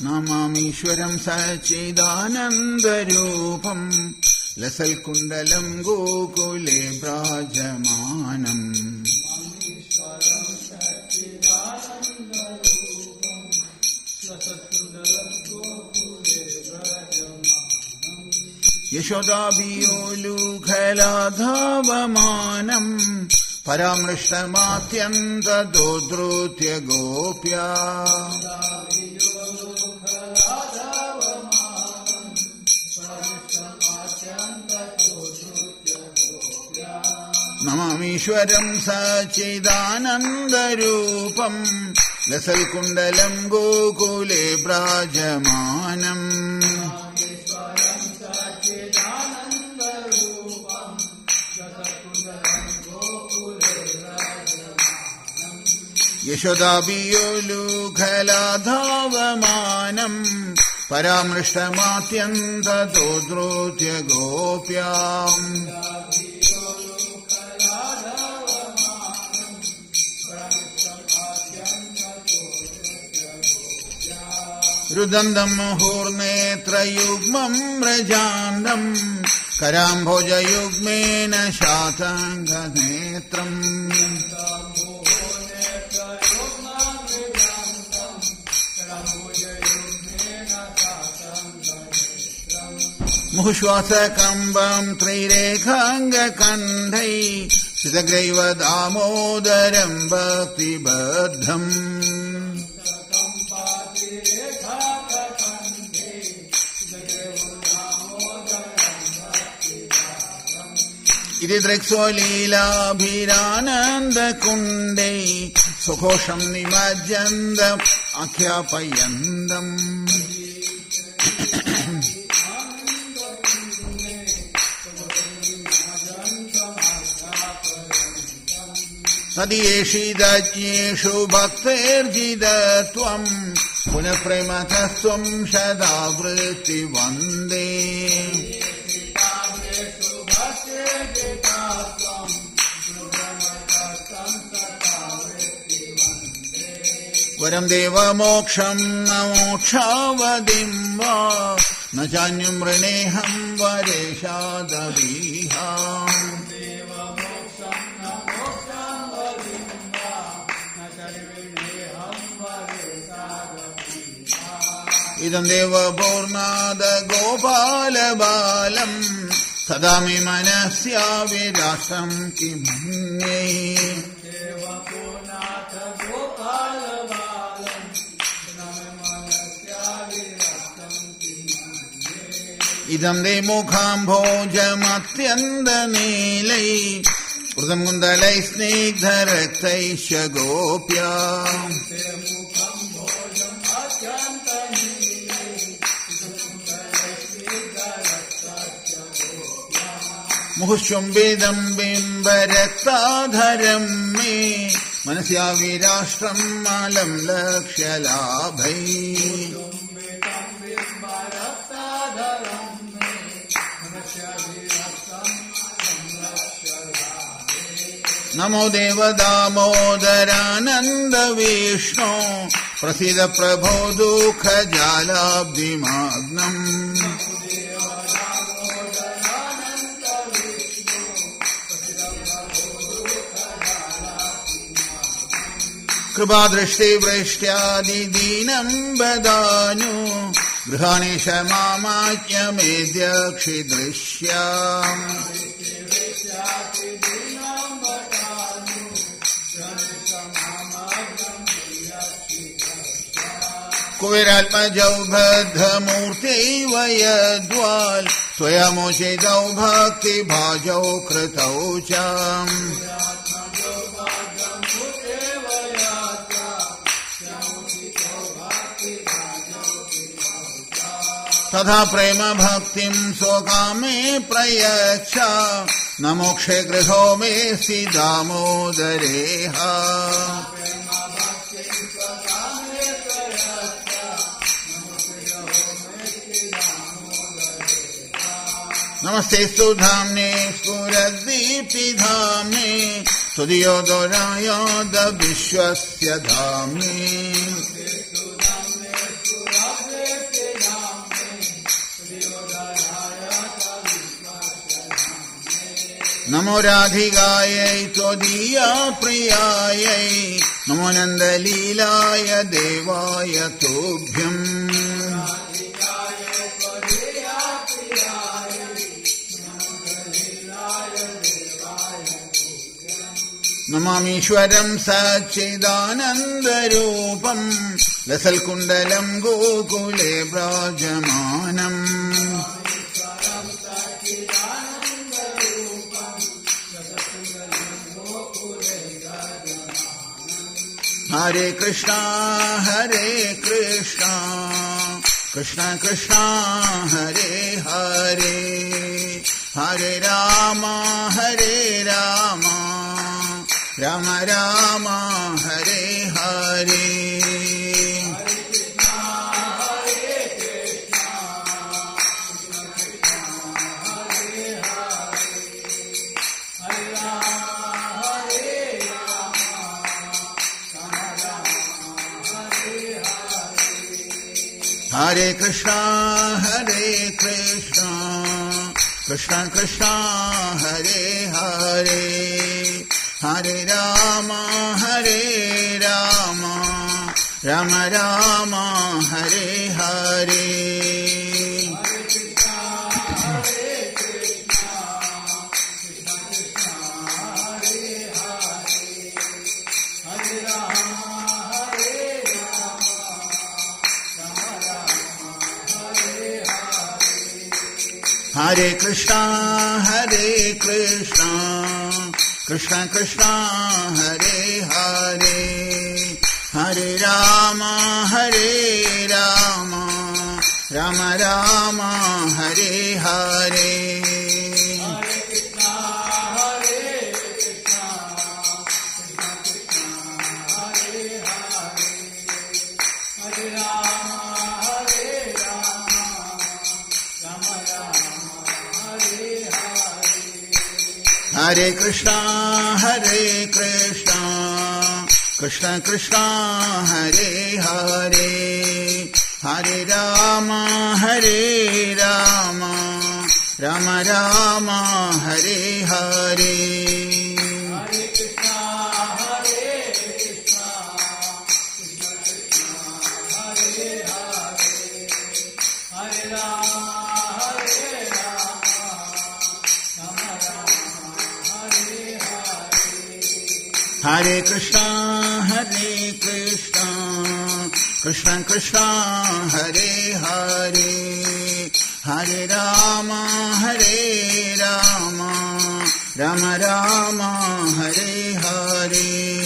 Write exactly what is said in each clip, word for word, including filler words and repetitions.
നമാമീശ്വരം സച്ചിദാനന്ദരൂപം ലസൽകുണ്ടലം ഗോകുലേ വ്രാജമാനം. യശോദാഭിയോലുഖലാധാവമാനം പരാമൃഷ്ടമാത്യന്തദോദ്രുത്യ ഗോപ്യാ. നമാമീശ്വരം സച്ചിദാനന്ദരൂപം ലസൽകുണ്ടലം ഗോകുലേ വ്രാജമാനം. യശോദാഭിയോലുഖലാധാവമാനം പരാമൃഷ്ടമാത്യന്തദോദ്രുത്യ ഗോപ്യാം. രുദന്തം മുഹൂർനേത്രയുഗ്മം വ്രജാന്തം കരാംഭോജയുഗ്മേന ശാതംഗനേത്രം. മുഹുശ്വാസകമ്പം ത്രൈരേഖാംഗകണ്ഠൈ സിതഗ്രൈവ ദാമോദരം ഭക്തിബദ്ധം. ഇതി ദൃക്സ്വലീലാഭിരാനന്ദകുണ്ഡൈ സുഘോഷം നിമജ്ജന്തം ആഖ്യാപയന്തം. തദിയേഷിതജ്ഞേഷു ഭക്തൈർജിതത്വം പുനഃപ്രേമതസ്ത്വം സദാവൃത്തി വന്ദേ. വരം ദേവമോക്ഷം മോക്ഷാവതിം വാ ന ചാന്യം വൃണേഹം വരേഷാദവീഹാം. ഇദം ദേവപൂർണാദ ഗോപാലബാലം സദാ മേ മനസ്യാവിരാസം കിമന്യേ. ഇദം ദേ മുഖാംഭോജമത്യന്തനീലൈ വൃതം കുന്തലൈ സ്നിഗ്ധരക്തൈശ്ച ഗോപ്യാ. മുഹുശ്വംബിദം ബിംബരക്താധരം മേ മനസ്യാവിരാഷ്ട്രം മാലം ലക്ഷ്യലാഭൈ. നമോ ദേവ ദാമോദരാനന്ദ വിഷ്ണു പ്രസീദ പ്രഭോ ദുഃഖജാലാബ്ധിമാഗ്നം. കൃപാദൃഷ്ടിവൃഷ്ട്യാദിദീനം ബദാനു ഗൃഹാണേശ മാമാക്യമേദ്യക്ഷിദൃശ്യാം. കുബേരാത്മജൗ ബദ്ധമൂർത്തൈവ യദ്വാൽ ത്വയമോചിതൗ ഭക്തിഭാജൗ കൃതൗ ച. തഥാ പ്രേമ ഭക്തിം സ്വകാമേ പ്രയച്ഛ ന മോക്ഷേ ഗൃഹോ മേ സി ദാമോദരേഹ. നമസ്തേസ്തു ധാംനേ സ്ഫുരദ്ദീപ്തിധാംനേ തുദിയോദരായോദ വിശ്വസ്യ ധാംനേ. नमो राधिकायै त्वदीय प्रियायै नमो नन्दलीलाय देवाय तुभ्यम् नमामीश्वरं सच्चिदानन्दरूपं लसल्कुण्डलं गोकुले व्राजमानम् हरे कृष्णा हरे कृष्णा कृष्णा कृष्णा हरे हरे हरे राम हरे राम राम राम हरे हरे हरे कृष्णा हरे कृष्णा कृष्णा कृष्णा हरे हरे हरे राम हरे राम राम राम हरे हरे हरे कृष्णा हरे कृष्णा कृष्णा कृष्णा हरे हरे हरे राम हरे राम राम राम हरे हरे हरे कृष्णा हरे कृष्णा कृष्णा कृष्णा हरे हरे हरे राम हरे राम राम राम हरे हरे हरे कृष्णा हरे कृष्णा कृष्णा कृष्णा हरे हरे हरे राम हरे राम राम राम हरे हरे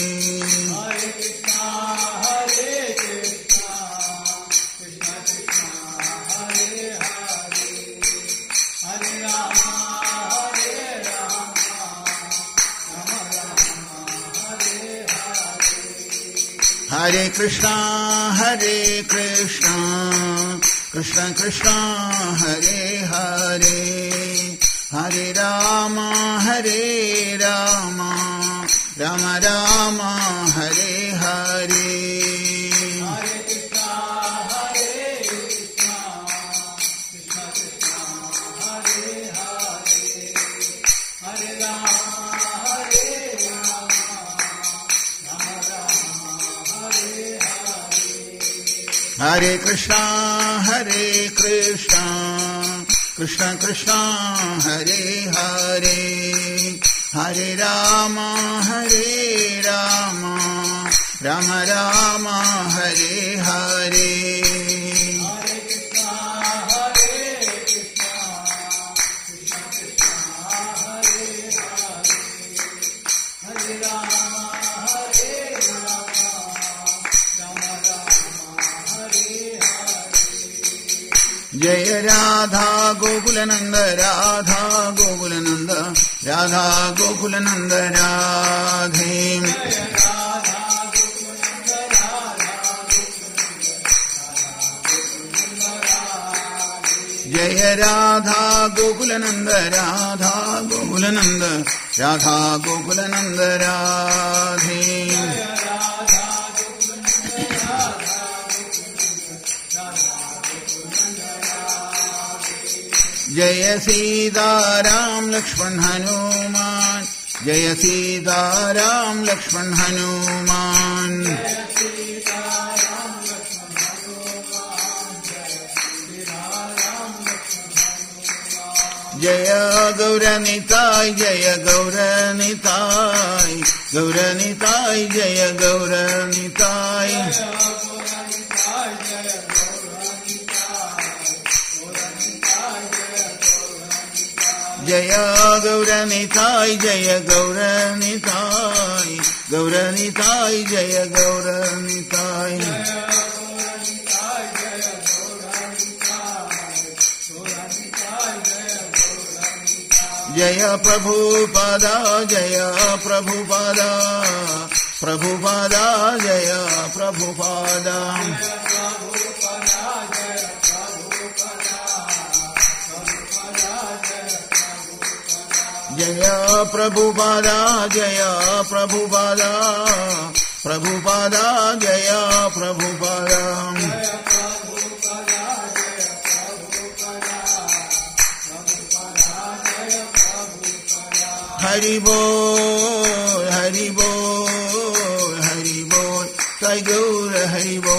हरे कृष्णा हरे कृष्णा कृष्णा कृष्णा हरे हरे हरे राम हरे राम राम राम हरे हरे हरे कृष्णा हरे कृष्णा कृष्णा कृष्णा हरे हरे हरे राम हरे राम राम राम हरे हरे जय राधा गोकुलनंद राधा गोकुलनंद राधा गोकुलनंद राधे जय राधा गोकुलनंद राधा गोकुलनंद राधा गोकुलनंद राधे जय सीताराम लक्ष्मण हनुमान, जय सीताराम लक्ष्मण हनुमान। जय गौरनिताय जय गौरनिताय, गौरनिताय जय गौरनिताय। जय गौरनिताय जय गौरनिताय, गौरनिताय जय गौरनिताय। जय प्रभुपादा जय प्रभुपादा, प्रभुपादा जय प्रभुपादा। जय प्रभुपादा जय प्रभुपादा, प्रभुपादा जय प्रभुपादा। हरि बोल हरि बोल हरि बोल, जय गौर हरि बोल।